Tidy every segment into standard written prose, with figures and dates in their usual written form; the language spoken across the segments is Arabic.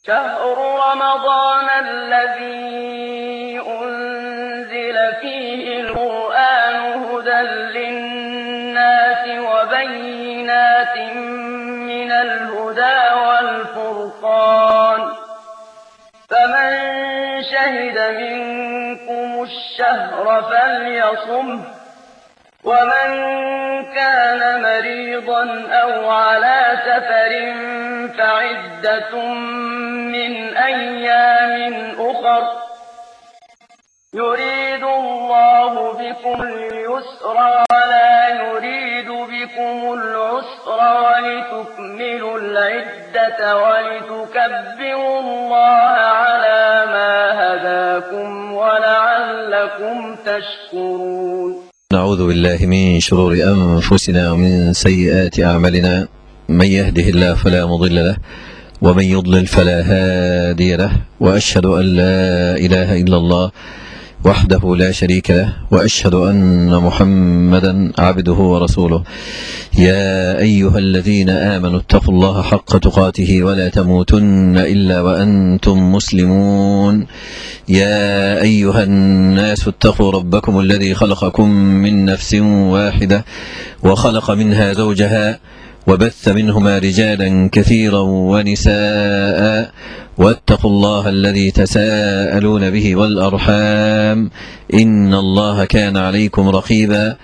شهر رمضان الذي أنزل فيه القرآن هدى للناس وبينات من الهدى والفرقان، فمن شهد منكم الشهر فليصمه، ومن كان مريضا أو على سفر فعدة من أيام أخر، يريد الله بكم اليسر ولا يريد بكم العسر، ولتكملوا العدة ولتكبروا الله على ما هداكم ولعلكم تشكرون. نعوذ بالله من شرور أنفسنا ومن سيئات أعمالنا، من يهده الله فلا مضل له ومن يضلل فلا هادي له، وأشهد أن لا إله إلا الله وحده لا شريك له، وأشهد أن محمدا عبده ورسوله. يا أيها الذين آمنوا اتقوا الله حق تقاته ولا تموتن إلا وأنتم مسلمون. يا أيها الناس اتقوا ربكم الذي خلقكم من نفس واحدة وخلق منها زوجها وبث منهما رجالا كثيرا ونساء، واتقوا الله الذي تساءلون به والأرحام إن الله كان عليكم رقيبا.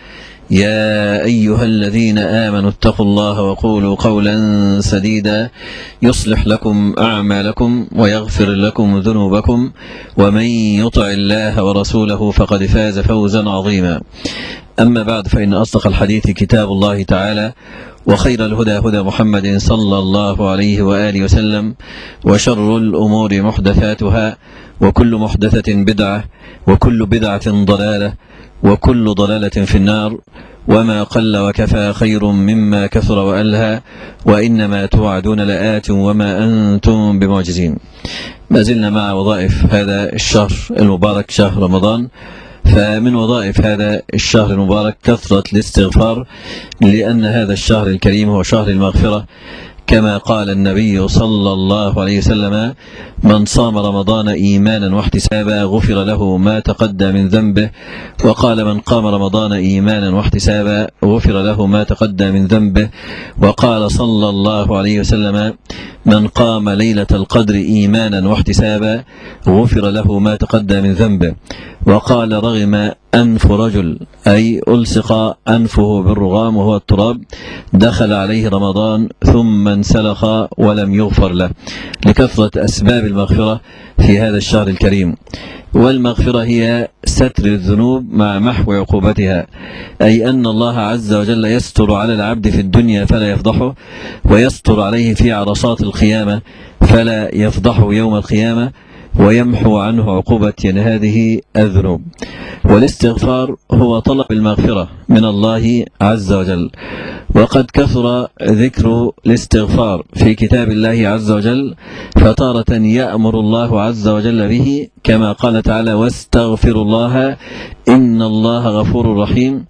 يا أيها الذين آمنوا اتقوا الله وقولوا قولا سديدا يصلح لكم أعمالكم ويغفر لكم ذنوبكم، ومن يطع الله ورسوله فقد فاز فوزا عظيما. أما بعد، فإن أصدق الحديث كتاب الله تعالى، وخير الهدى هدى محمد صلى الله عليه وآله وسلم، وشر الأمور محدثاتها، وكل محدثة بدعة، وكل بدعة ضلالة، وكل ضلالة في النار. وما قل وكفى خير مما كثر وألهى، وإنما توعدون لآت وما أنتم بمعجزين. ما زلنا مع وظائف هذا الشهر المبارك شهر رمضان. فمن وظائف هذا الشهر المبارك كثرة الاستغفار، لأن هذا الشهر الكريم هو شهر المغفرة، كما قال النبي صلى الله عليه وسلم: من صام رمضان إيمانا واحتسابا غفر له ما تقدم من ذنبه. وقال: من قام رمضان إيمانا واحتسابا غفر له ما تقدم من ذنبه. وقال صلى الله عليه وسلم: من قام ليلة القدر إيمانا واحتسابا غفر له ما تقدم من ذنبه. وقال: رغم أنف رجل، أي ألصق أنفه بالرغام وهو التراب، دخل عليه رمضان ثم انسلخ ولم يغفر له، لكثرة أسباب المغفرة في هذا الشهر الكريم. والمغفرة هي ستر الذنوب مع محو عقوبتها، أي أن الله عز وجل يستر على العبد في الدنيا فلا يفضحه، ويستر عليه في عرصات القيامة فلا يفضحه يوم القيامة، ويمحو عنه عقوبة هذه الذنوب. والاستغفار هو طلب المغفرة من الله عز وجل، وقد كثر ذكر الاستغفار في كتاب الله عز وجل، فتارة يأمر الله عز وجل به كما قال تعالى: واستغفر الله إن الله غفور رحيم.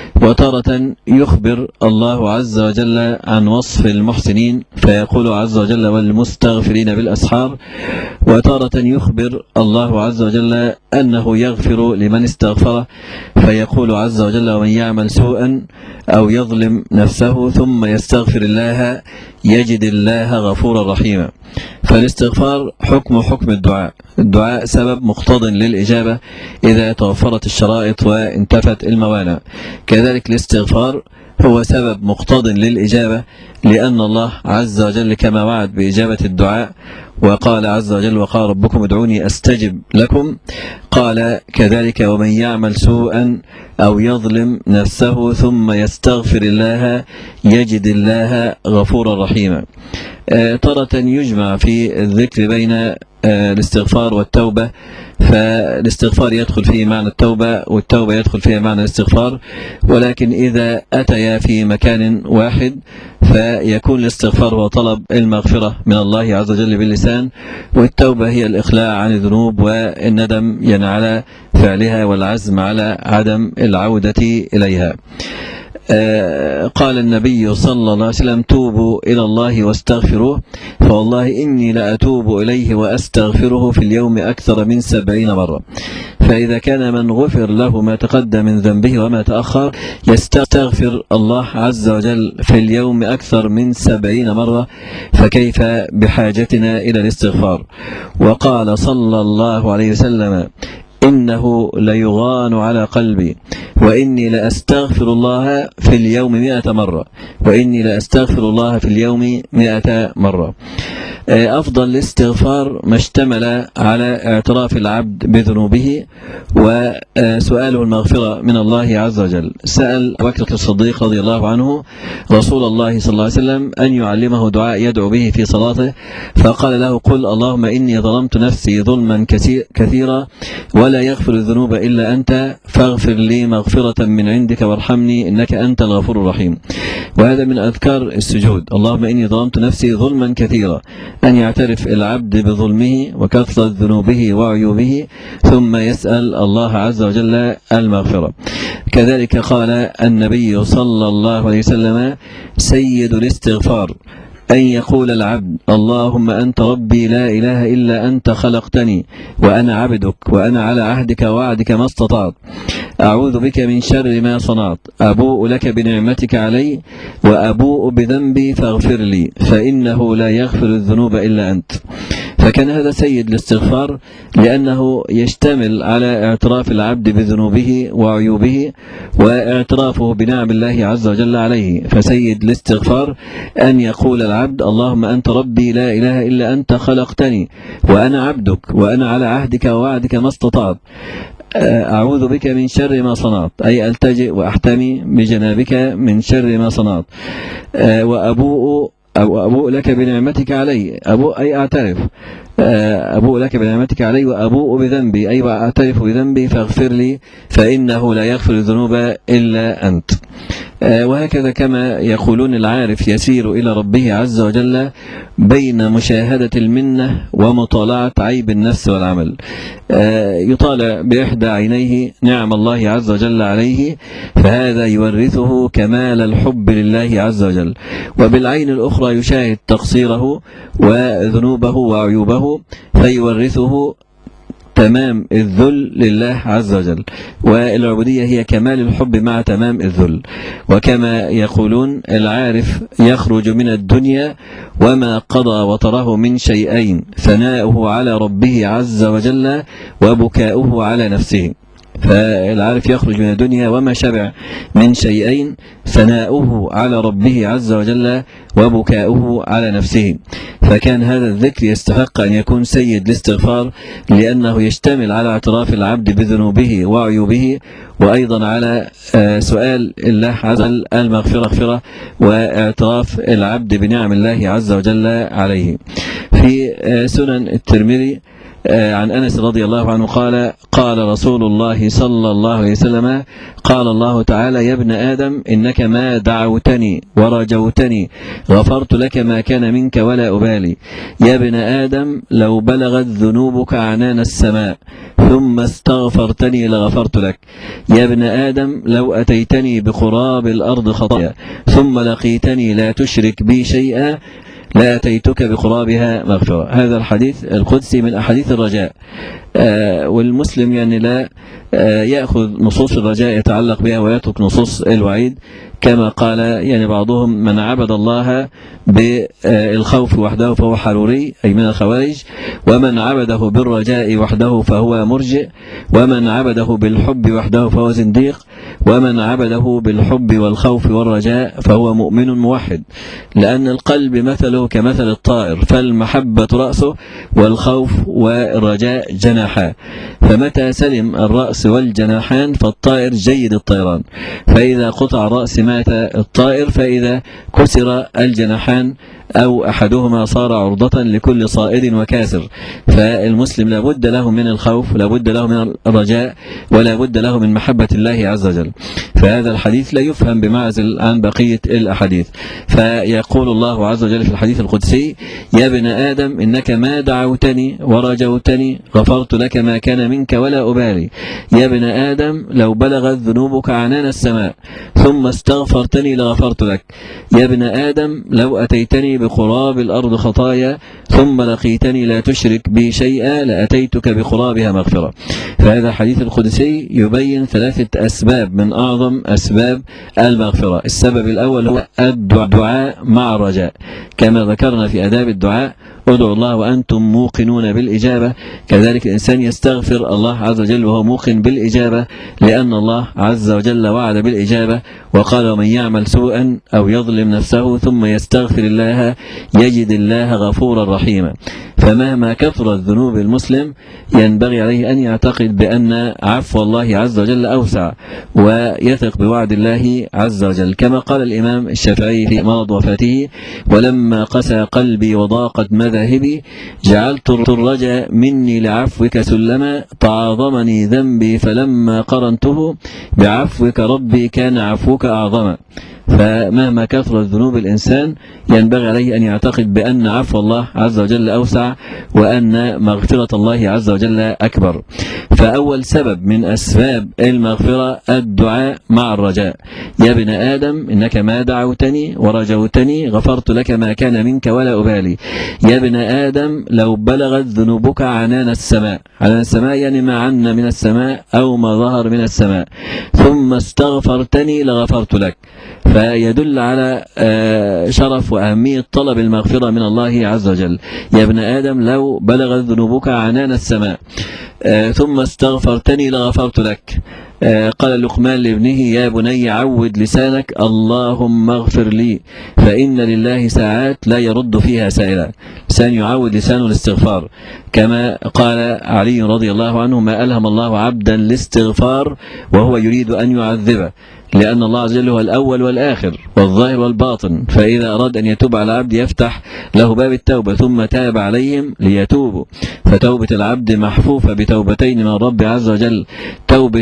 وتارة يخبر الله عز وجل عن وصف المحسنين فيقول عز وجل: والمستغفرين بالأسحار. وتارة يخبر الله عز وجل أنه يغفر لمن استغفره فيقول عز وجل: ومن يعمل سوءا أو يظلم نفسه ثم يستغفر الله يجد الله غفورا رحيما. فالاستغفار حكم الدعاء. الدعاء سبب مقتض للإجابة إذا توفرت الشرائط وانتفت الموانع. كذلك الاستغفار هو سبب مقتض للإجابة، لأن الله عز وجل كما وعد بإجابة الدعاء وقال عز وجل: وقال ربكم ادعوني أستجب لكم، قال كذلك: ومن يعمل سوءا أو يظلم نفسه ثم يستغفر الله يجد الله غفورا رحيما. تارة يجمع في الذكر بين الاستغفار والتوبة، فالاستغفار يدخل فيه معنى التوبة، والتوبة يدخل فيه معنى الاستغفار، ولكن إذا أتيا في مكان واحد فيكون الاستغفار هو طلب المغفرة من الله عز وجل باللسان، والتوبة هي الإخلاع عن الذنوب والندم على فعلها والعزم على عدم العودة إليها. قال النبي صلى الله عليه وسلم توبوا إلى الله واستغفروه، فوالله إني لأتوب إليه وأستغفره في اليوم أكثر من 70 مرة. فإذا كان من غفر له ما تقدم من ذنبه وما تأخر يستغفر الله عز وجل في اليوم أكثر من 70 مرة، فكيف بحاجتنا إلى الاستغفار؟ وقال صلى الله عليه وسلم إنه ليغان على قلبي وإني لأستغفر الله في اليوم 100 مرة، وإني لأستغفر الله في اليوم 100 مرة. أفضل الاستغفار ما اشتمل على اعتراف العبد بذنوبه وسؤاله المغفرة من الله عز وجل. سأل أبو بكر الصديق رضي الله عنه رسول الله صلى الله عليه وسلم أن يعلمه دعاء يدعو به في صلاته، فقال له قل اللهم إني ظلمت نفسي ظلما كثيرا ولا يغفر الذنوب إلا أنت فاغفر لي مغفرة من عندك وارحمني إنك أنت الغفور الرحيم. وهذا من أذكار السجود، اللهم إني ظلمت نفسي ظلما كثيرا، أن يعترف العبد بظلمه وكثرة ذنوبه وعيوبه ثم يسأل الله عز وجل المغفرة. كذلك قال النبي صلى الله عليه وسلم سيد الاستغفار أن يقول العبد اللهم أنت ربي لا إله إلا أنت خلقتني وأنا عبدك وأنا على عهدك ووعدك ما استطعت، أعوذ بك من شر ما صنعت، أبوء لك بنعمتك علي وأبوء بذنبي فاغفر لي فإنه لا يغفر الذنوب إلا أنت. فكان هذا سيد الاستغفار لأنه يشتمل على اعتراف العبد بذنوبه وعيوبه واعترافه بنعم الله عز وجل عليه. فسيد الاستغفار أن يقول العبد اللهم أنت ربي لا إله إلا أنت خلقتني وأنا عبدك وأنا على عهدك ووعدك ما استطعت، أعوذ بك من شر ما صنعت، أي ألتجئ وأحتمي بجنابك من شر ما صنعت، وأبوء لك بنعمتك علي، أي أعترف، أبوء لك بنعمتك علي وأبوء بذنبي، أي أعترف بذنبي فاغفر لي فإنه لا يغفر الذنوب إلا أنت. وهكذا كما يقولون العارف يسير إلى ربه عز وجل بين مشاهدة المنة ومطالعة عيب النفس والعمل. يطالع بإحدى عينيه نعم الله عز وجل عليه فهذا يورثه كمال الحب لله عز وجل، وبالعين الأخرى يشاهد تقصيره وذنوبه وعيوبه فيورثه تمام الذل لله عز وجل. والعبودية هي كمال الحب مع تمام الذل. وكما يقولون العارف يخرج من الدنيا وما قضى وطره من شيئين، ثناؤه على ربه عز وجل وبكاؤه على نفسه. فالعارف يخرج من الدنيا وما شبع من شيئين، ثناؤه على ربه عز وجل وبكاؤه على نفسه. فكان هذا الذكر يستحق أن يكون سيد الاستغفار لأنه يشتمل على اعتراف العبد بذنوبه وعيوبه، وأيضا على سؤال الله عز وجل المغفرة واعتراف العبد بنعم الله عز وجل عليه. في سنن الترمذي عن أنس رضي الله عنه قال رسول الله صلى الله عليه وسلم قال الله تعالى يا ابن آدم إنك ما دعوتني ورجوتني غفرت لك ما كان منك ولا أبالي. يا ابن آدم لو بلغت ذنوبك عنان السماء ثم استغفرتني لغفرت لك. يا ابن آدم لو أتيتني بقراب الأرض خطايا ثم لقيتني لا تشرك بي شيئا لا أتيتك بقرابها مغفرة. هذا الحديث القدسي من أحاديث الرجاء، والمسلم يعني لا يأخذ نصوص الرجاء يتعلق بها ويترك نصوص الوعيد، كما قال يعني بعضهم من عبد الله بالخوف وحده فهو حروري أي من الخوارج، ومن عبده بالرجاء وحده فهو مرجئ، ومن عبده بالحب وحده فهو زنديق، ومن عبده بالحب والخوف والرجاء فهو مؤمن موحد. لأن القلب مثله كمثل الطائر، فالمحبة رأسه والخوف والرجاء جناحا، فمتى سلم الرأس والجناحان فالطائر جيد الطيران، فإذا قطع الرأس مات الطائر، فإذا كسر الجناحان أو أحدهما صار عرضة لكل صائد وكاسر. فالمسلم لابد له من الخوف، لابد له من الرجاء، ولا بد له من محبة الله عز وجل. فهذا الحديث لا يفهم بمعزل عن بقية الأحاديث. فيقول الله عز وجل في الحديث القدسي: يا ابن آدم إنك ما دعوتني ورجوتني غفرت لك ما كان منك ولا أبالي. يا ابن آدم لو بلغت ذنوبك عنان السماء ثم استغفرتني لغفرت لك. يا ابن آدم لو أتيتني بقراب الأرض خطايا ثم لقيتني لا تشرك بي شيئا لأتيتك بقرابها مغفرة. فهذا الحديث القدسي يبين 3 أسباب من أعظم أسباب المغفرة. السبب الأول هو الدعاء مع الرجاء، كما ذكرنا في آداب الدعاء: ادعوا الله وأنتم موقنون بالإجابة. كذلك الإنسان يستغفر الله عز وجل وهو موقن بالإجابة، لأن الله عز وجل وعد بالإجابة وقال: ومن يعمل سوءا أو يظلم نفسه ثم يستغفر الله يجد الله غفورا رحيما. فمهما كثرت ذنوب المسلم ينبغي عليه أن يعتقد بأن عفو الله عز وجل أوسع، ويثق بوعد الله عز وجل، كما قال الإمام الشافعي في مرض وفاته: ولما قسى قلبي وضاقت مذاهبي جعلت الرجا مني لعفوك سلما تعاظمني ذنبي فلما قرنته بعفوك ربي كان عفوك أعظما. فمهما كثرت ذنوب الإنسان ينبغي عليه أن يعتقد بأن عفو الله عز وجل أوسع، وأن مغفرة الله عز وجل أكبر. فأول سبب من أسباب المغفرة الدعاء مع الرجاء. يا ابن آدم إنك ما دعوتني ورجوتني غفرت لك ما كان منك ولا أبالي. يا ابن آدم لو بلغت ذنوبك عنان السماء، عنان السماء يعني ما عنا من السماء أو ما ظهر من السماء، ثم استغفرتني لغفرت لك. فيدل على شرف وأهمية طلب المغفرة من الله عز وجل. يا ابن آدم لو بلغت ذنوبك عنان السماء ثم استغفرتني لغفرت لك. قال لقمان لابنه: يا بني عود لسانك اللهم اغفر لي فإن لله ساعات لا يرد فيها سائلا. لسان يعود لسانه الاستغفار، كما قال علي رضي الله عنه: ما ألهم الله عبدا الاستغفار وهو يريد أن يعذبه، لأن الله عز وجل هو الأول والآخر والظاهر والباطن، فإذا أراد أن يتوب على العبد يفتح له باب التوبة ثم تاب عليهم ليتوبوا. فتوبة العبد محفوفة بتوبتين من الرب عز وجل: توبة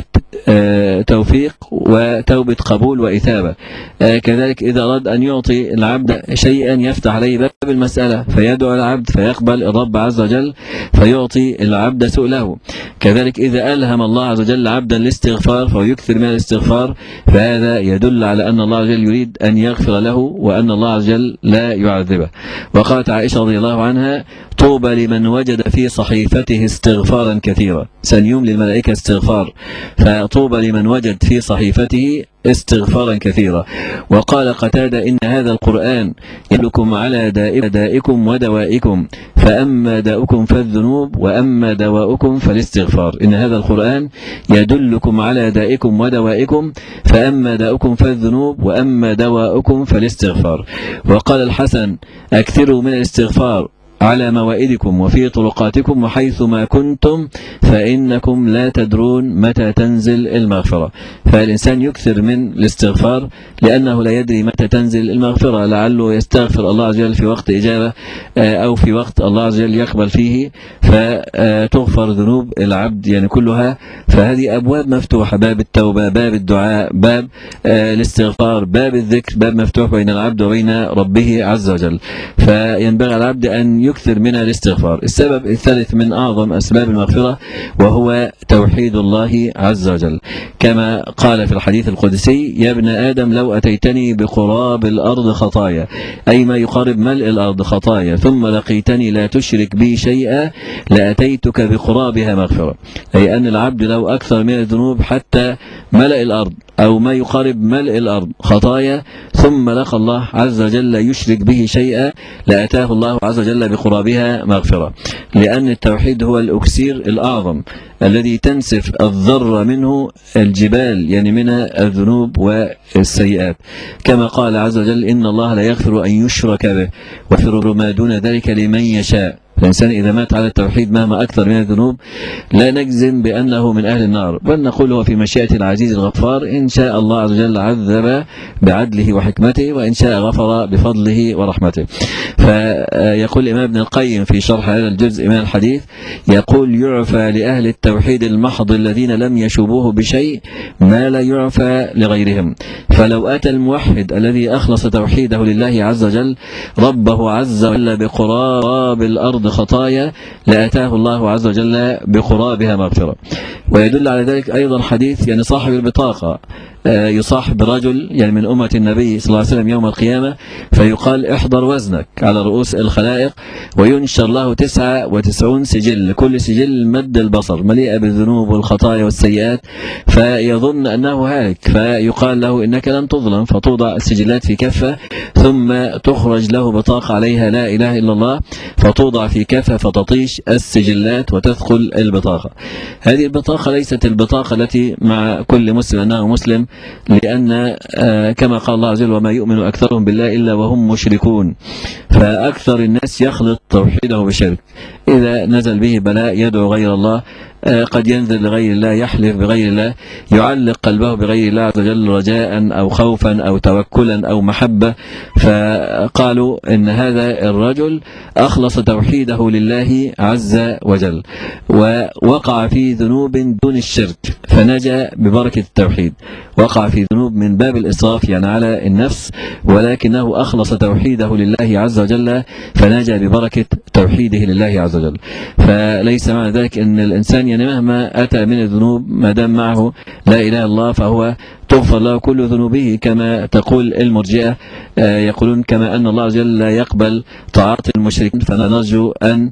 توفيق وتوبة قبول وإثابة. كذلك إذا أراد أن يعطي العبد شيئا يفتح عليه باب المسألة فيدعو العبد فيقبل الرب عز وجل فيعطي العبد سؤله. كذلك إذا ألهم الله عز وجل عبدا الاستغفار فهو يكثر من الاستغفار، فهذا يدل على أن الله عز وجل يريد أن يغفر له وأن الله عز وجل لا يعذبه. وقالت عائشة رضي الله عنها: طوبى لمن وجد في صحيفته استغفارا كثيرا. سنيوم للملائكة استغفار، فطوبى لمن وجد في صحيفته استغفارا كثيرا. وقال قتادة: إن هذا القرآن يدلكم على دائكم ودوائكم، فأما داؤكم فالذنوب وأما دواؤكم فالاستغفار. إن هذا القرآن يدلكم على دائكم ودوائكم، فأما داؤكم فالذنوب وأما دواؤكم فالاستغفار. وقال الحسن: أكثروا من الاستغفار على موائدكم وفي طرقاتكم وحيث ما كنتم فإنكم لا تدرون متى تنزل المغفرة. فالإنسان يكثر من الاستغفار لأنه لا يدري متى تنزل المغفرة، لعله يستغفر الله عز وجل في وقت إجابة أو في وقت الله عز وجل يقبل فيه فتغفر ذنوب العبد يعني كلها. فهذه أبواب مفتوحة: باب التوبة، باب الدعاء، باب الاستغفار، باب الذكر، باب مفتوح بين العبد وبين ربه عز وجل. فينبغي على العبد أن يكثر من الاستغفار. السبب الثالث من أعظم أسباب المغفرة وهو توحيد الله عز وجل، كما قال في الحديث القدسي: يا ابن آدم لو أتيتني بقراب الأرض خطايا، أي ما يقارب ملء الأرض خطايا، ثم لقيتني لا تشرك بي شيئا لأتيتك بقرابها مغفرة. أي أن العبد لو أكثر من الذنوب حتى ملء الأرض أو ما يقارب ملء الأرض خطايا ثم لقى الله عز وجل يشرك به شيئا لأتاه الله عز وجل بقرابها مغفرة، لأن التوحيد هو الأكسير الأعظم الذي تنسف الذرة منه الجبال يعني من الذنوب والسيئات، كما قال عز وجل: إن الله لا يغفر أن يشرك به ويغفر ما دون ذلك لمن يشاء. الإنسان إذا مات على التوحيد مهما أكثر من الذنوب لا نجزم بأنه من أهل النار، بل نقول هو في مشيئة العزيز الغفار، إن شاء الله عز وجل عذب بعدله وحكمته، وإن شاء غفر بفضله ورحمته. فيقول الإمام ابن القيم في شرح هذا الجزء من الحديث، يقول: يعفى لأهل التوحيد المحض الذين لم يشوبوه بشيء ما لا يعفى لغيرهم. فلو أتى الموحد الذي أخلص توحيده لله عز وجل ربه عز وجل بقراب الأرض خطايا لأتاه الله عز وجل بقرابها مغفرة. ويدل على ذلك أيضا حديث يعني صاحب البطاقة يصاحب رجل يعني من أمة النبي صلى الله عليه وسلم يوم القيامة، فيقال: احضر وزنك على رؤوس الخلائق، وينشر له 99 سجل، كل سجل مد البصر مليئة بالذنوب والخطايا والسيئات، فيظن أنه هالك، فيقال له: إنك لن تظلم، فتوضع السجلات في كفة، ثم تخرج له بطاقة عليها لا إله إلا الله، فتوضع في كفة فتطيش السجلات وتثقل البطاقة. هذه البطاقة ليست البطاقة التي مع كل مسلم أنه مسلم، لأن كما قال الله عز وجل: وما يؤمن أكثرهم بالله إلا وهم مشركون. فأكثر الناس يخلط توحيده بشرك، إذا نزل به بلاء يدعو غير الله، قد ينزل لغير الله، يحلف بغير الله، يعلق قلبه بغير الله عز وجل رجاء أو خوفا أو توكلا أو محبة. فقالوا إن هذا الرجل أخلص توحيده لله عز وجل ووقع في ذنوب دون الشرك فنجا ببركة التوحيد، وقع في ذنوب من باب الإسراف يعني على النفس، ولكنه أخلص توحيده لله عز وجل فنجا ببركة توحيده لله عز وجل. فليس معنى ذلك أن الإنسان يعني مهما أتى من الذنوب ما دام معه لا إله إلا الله فهو تغفر له كل ذنوبه، كما تقول المرجئة، يقولون كما أن الله عز وجل لا يقبل طاعات المشركين فنرجو أن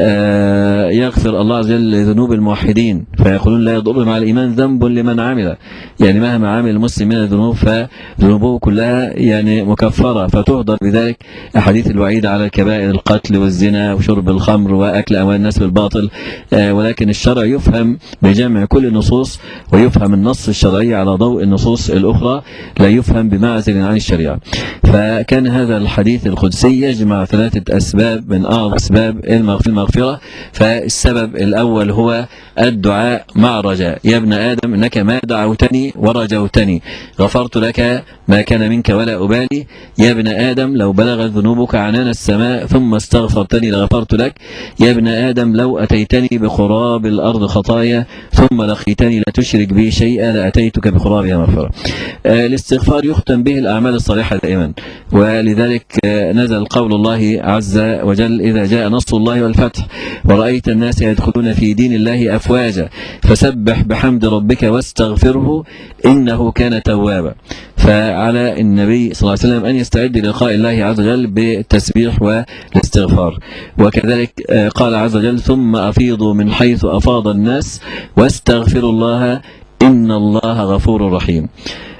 يغفر الله عز وجل لذنوب الموحدين، فيقولون لا يضر مع الإيمان ذنب لمن عمل، يعني مهما عمل المسلم من الذنوب فذنوبه كلها يعني مكفرة، فتهدر بذلك أحاديث الوعيد على الكبائر: القتل والزنا وشرب الخمر وأكل أموال الناس بالباطل. ولكن الشرع يفهم بجمع كل النصوص، ويفهم النص الشرعي على ضوء النصوص الأخرى، لا يفهم بمعزل عن الشريعة. فكان هذا الحديث القدسي يجمع 3 أسباب من أعظم أسباب المغفرة. فالسبب الأول هو الدعاء مع الرجاء: يا ابن آدم إنك ما دعوتني ورجوتني غفرت لك ما كان منك ولا أبالي. يا ابن آدم لو بلغت ذنوبك عنان السماء ثم استغفرتني لغفرت لك. يا ابن آدم لو أتيتني بقراب الأرض خطايا ثم لقيتني لا تشرك بي شيئا لأتيتك بقرابها مغفرة. الاستغفار يختم به الأعمال الصالحة دائما، ولذلك نزل قول الله عز وجل: إذا جاء نصر الله والفتح ورأيت الناس يدخلون في دين الله أفواجا فسبح بحمد ربك واستغفره إنه كان توابا. فعلى النبي صلى الله عليه وسلم أن يستعد للقاء الله عز وجل بالتسبيح والاستغفار. وكذلك قال عز وجل: ثم أفيضوا من حيث أفاض الناس واستغفروا الله إن الله غفور رحيم.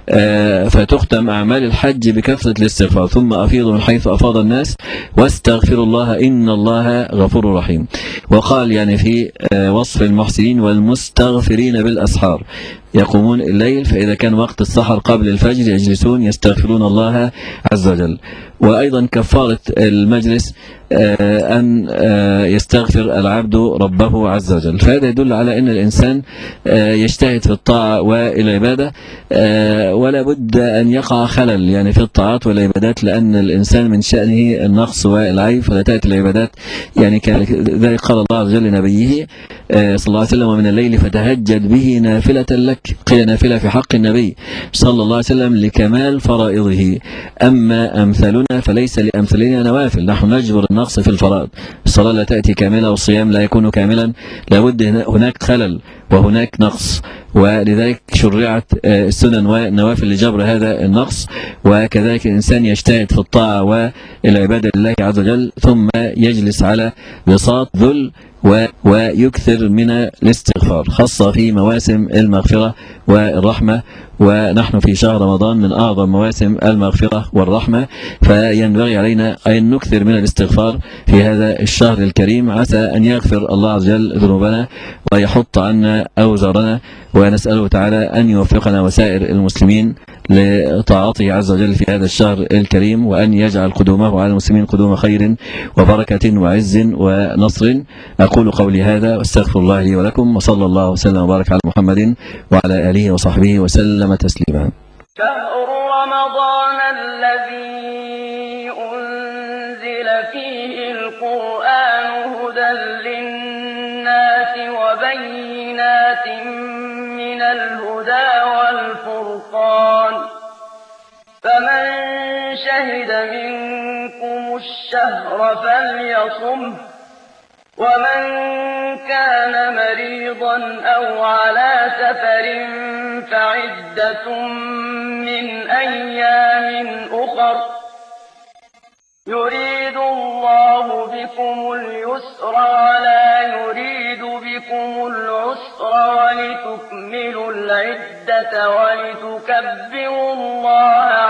فتختم أعمال الحج بكثرة الاستغفار: ثم أفيضوا من حيث أفاض الناس واستغفروا الله إن الله غفور رحيم. وقال يعني في وصف المحسنين: والمستغفرين بالأسحار يقومون الليل، فإذا كان وقت السحر قبل الفجر يجلسون يستغفرون الله عز وجل. وأيضا كفارة المجلس أن يستغفر العبد ربه عز وجل. فهذا يدل على أن الإنسان يجتهد في الطاعة والعبادة، ولا بد أن يقع خلل يعني في الطاعات والعبادات، لأن الإنسان من شأنه النقص والعيب، فلا تأتي العبادات يعني كذلك قال الله عز وجل لنبيه صلى الله عليه وسلم: ومن الليل فتهجد به نافلة لك. قيل نافلة في حق النبي صلى الله عليه وسلم لكمال فرائضه. أما أمثالنا فليس لأمثالنا نوافل، نحن نجبر النقص في الفرائض. الصلاة لا تأتي كاملة والصيام لا يكون كاملا، لابد هناك خلل وهناك نقص، ولذلك شرعت السنن والنوافل لجبر هذا النقص. وكذلك الإنسان يجتهد في الطاعة والعبادة لله عز وجل، ثم يجلس على بساط ذل ويكثر من الاستغفار، خاصة في مواسم المغفرة والرحمة. ونحن في شهر رمضان من أعظم مواسم المغفرة والرحمة، فينبغي علينا أن نكثر من الاستغفار في هذا الشهر الكريم، عسى أن يغفر الله عز وجل ذنوبنا ويحط عنا أوزارنا، ونسأله تعالى أن يوفقنا وسائر المسلمين لطاعته عز وجل في هذا الشهر الكريم، وأن يجعل قدومه على المسلمين قدوم خير وبركة وعز ونصر. أقول قولي هذا واستغفر الله لي ولكم، وصلى الله وسلم وبارك على محمد وعلى آله وصحبه وسلم تسليما. شهر رمضان الذي أنزل فيه القرآن هدى للناس وبينات من الهدى والفرقان، فمن شهد منكم الشهر فليصمه، ومن كان مريضا أو على سفر فعدة من أيام أخر، يريد الله بكم اليسر ولا يريد بكم العسر ولتكملوا العدة ولتكبروا الله